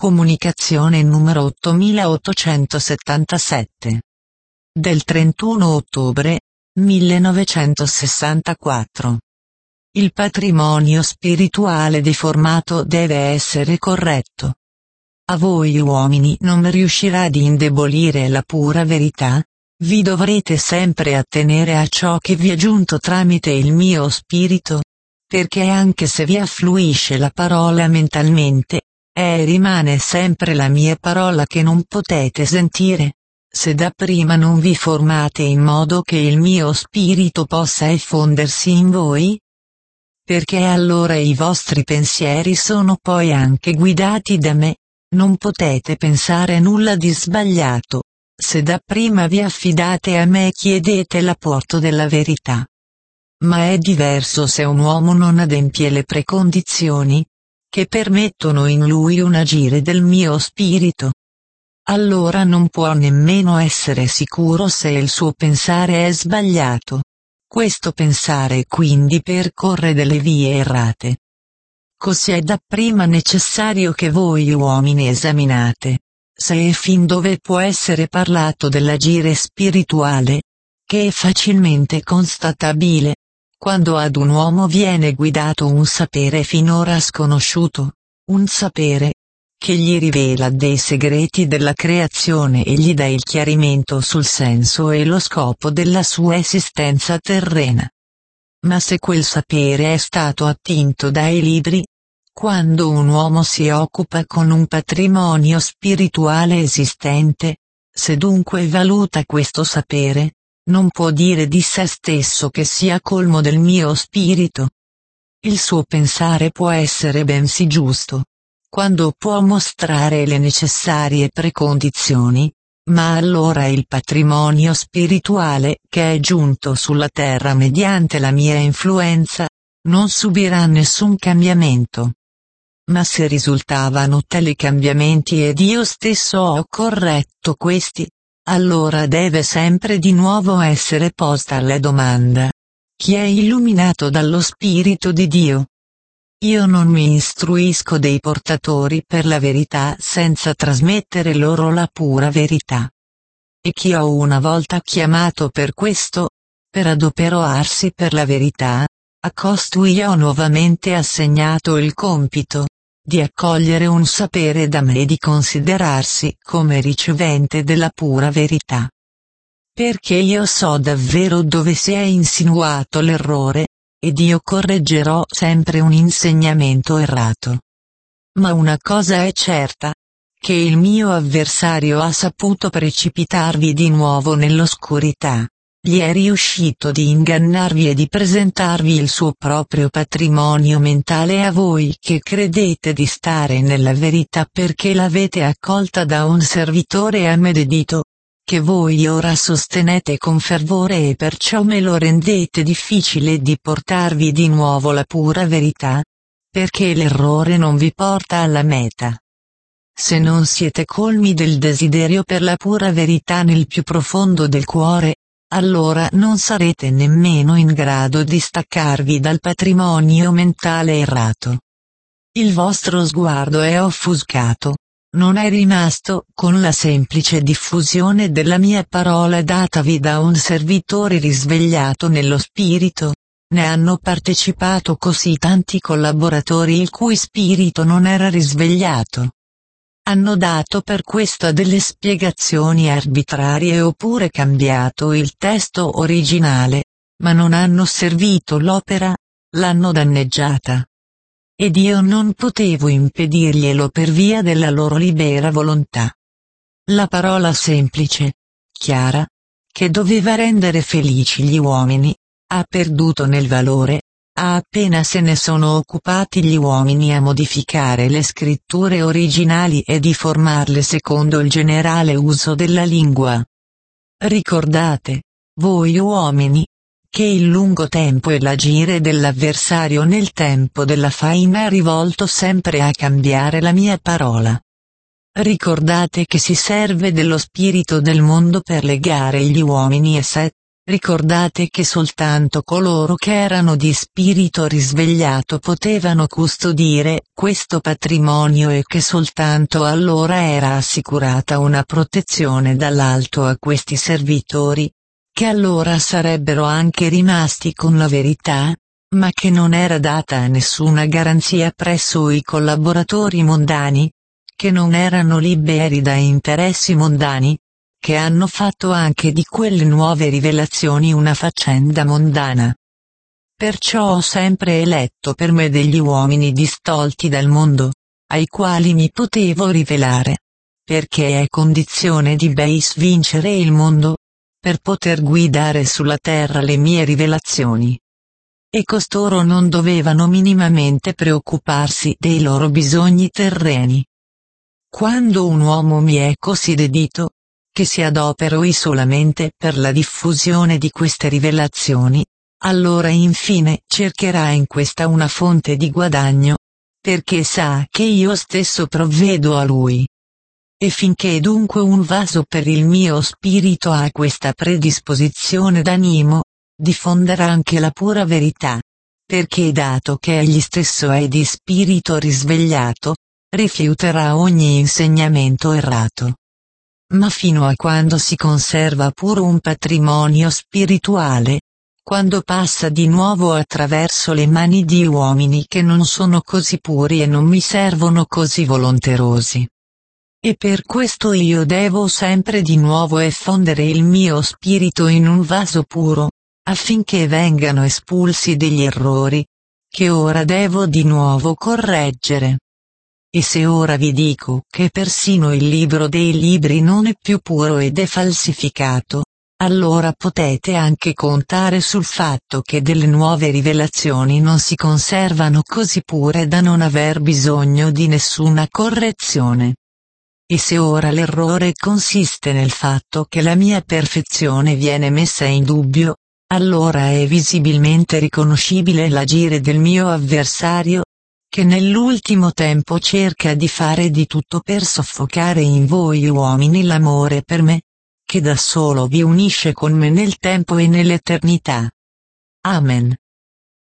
Comunicazione numero 8877. Del 31 ottobre 1964. Il patrimonio spirituale deformato deve essere corretto. A voi uomini non riuscirà di indebolire la pura verità, vi dovrete sempre attenere a ciò che vi è giunto tramite il mio spirito, perché anche se vi affluisce la parola mentalmente, è e rimane sempre la mia parola che non potete sentire, se dapprima non vi formate in modo che il mio spirito possa effondersi in voi. Perché allora i vostri pensieri sono poi anche guidati da me, non potete pensare nulla di sbagliato, se dapprima vi affidate a me e chiedete l'apporto della verità. Ma è diverso se un uomo non adempie le precondizioni che permettono in lui un agire del mio spirito. Allora non può nemmeno essere sicuro se il suo pensare è sbagliato. Questo pensare quindi percorre delle vie errate. Così è dapprima necessario che voi uomini esaminate se e fin dove può essere parlato dell'agire spirituale, che è facilmente constatabile quando ad un uomo viene guidato un sapere finora sconosciuto, un sapere che gli rivela dei segreti della creazione e gli dà il chiarimento sul senso e lo scopo della sua esistenza terrena. Ma se quel sapere è stato attinto dai libri, quando un uomo si occupa con un patrimonio spirituale esistente, se dunque valuta questo sapere, non può dire di se stesso che sia colmo del mio spirito. Il suo pensare può essere bensì giusto, quando può mostrare le necessarie precondizioni, ma allora il patrimonio spirituale che è giunto sulla terra mediante la mia influenza, non subirà nessun cambiamento. Ma se risultavano tali cambiamenti ed io stesso ho corretto questi, allora deve sempre di nuovo essere posta la domanda: chi è illuminato dallo Spirito di Dio? Io non mi istruisco dei portatori per la verità senza trasmettere loro la pura verità. E chi ho una volta chiamato per questo, per adoperarsi per la verità, a costui ho nuovamente assegnato il compito di accogliere un sapere da me e di considerarsi come ricevente della pura verità. Perché io so davvero dove si è insinuato l'errore, ed io correggerò sempre un insegnamento errato. Ma una cosa è certa, che il mio avversario ha saputo precipitarvi di nuovo nell'oscurità. Gli è riuscito di ingannarvi e di presentarvi il suo proprio patrimonio mentale a voi che credete di stare nella verità perché l'avete accolta da un servitore a me dedito, che voi ora sostenete con fervore e perciò me lo rendete difficile di portarvi di nuovo la pura verità, perché l'errore non vi porta alla meta. Se non siete colmi del desiderio per la pura verità nel più profondo del cuore, allora non sarete nemmeno in grado di staccarvi dal patrimonio mentale errato. Il vostro sguardo è offuscato, non è rimasto con la semplice diffusione della mia parola datavi da un servitore risvegliato nello spirito, ne hanno partecipato così tanti collaboratori il cui spirito non era risvegliato. Hanno dato per questo delle spiegazioni arbitrarie oppure cambiato il testo originale, ma non hanno servito l'opera, l'hanno danneggiata. Ed io non potevo impedirglielo per via della loro libera volontà. La parola semplice, chiara, che doveva rendere felici gli uomini, ha perduto nel valore, appena se ne sono occupati gli uomini a modificare le scritture originali e di formarle secondo il generale uso della lingua. Ricordate, voi uomini, che il lungo tempo e l'agire dell'avversario nel tempo della faina è rivolto sempre a cambiare la mia parola. Ricordate che si serve dello spirito del mondo per legare gli uomini a sé, Ricordate che soltanto coloro che erano di spirito risvegliato potevano custodire questo patrimonio e che soltanto allora era assicurata una protezione dall'alto a questi servitori, che allora sarebbero anche rimasti con la verità, ma che non era data nessuna garanzia presso i collaboratori mondani, che non erano liberi da interessi mondani, che hanno fatto anche di quelle nuove rivelazioni una faccenda mondana. Perciò ho sempre eletto per me degli uomini distolti dal mondo, ai quali mi potevo rivelare, perché è condizione di Beis vincere il mondo, per poter guidare sulla terra le mie rivelazioni. E costoro non dovevano minimamente preoccuparsi dei loro bisogni terreni. Quando un uomo mi è così dedito, che si adoperoi solamente per la diffusione di queste rivelazioni, allora infine cercherà in questa una fonte di guadagno, perché sa che io stesso provvedo a lui. E finché dunque un vaso per il mio spirito ha questa predisposizione d'animo, diffonderà anche la pura verità, perché dato che egli stesso è di spirito risvegliato, rifiuterà ogni insegnamento errato. Ma fino a quando si conserva puro un patrimonio spirituale, quando passa di nuovo attraverso le mani di uomini che non sono così puri e non mi servono così volonterosi. E per questo io devo sempre di nuovo effondere il mio spirito in un vaso puro, affinché vengano espulsi degli errori, che ora devo di nuovo correggere. E se ora vi dico che persino il libro dei libri non è più puro ed è falsificato, allora potete anche contare sul fatto che delle nuove rivelazioni non si conservano così pure da non aver bisogno di nessuna correzione. E se ora l'errore consiste nel fatto che la mia perfezione viene messa in dubbio, allora è visibilmente riconoscibile l'agire del mio avversario, che nell'ultimo tempo cerca di fare di tutto per soffocare in voi uomini l'amore per me, che da solo vi unisce con me nel tempo e nell'eternità. Amen.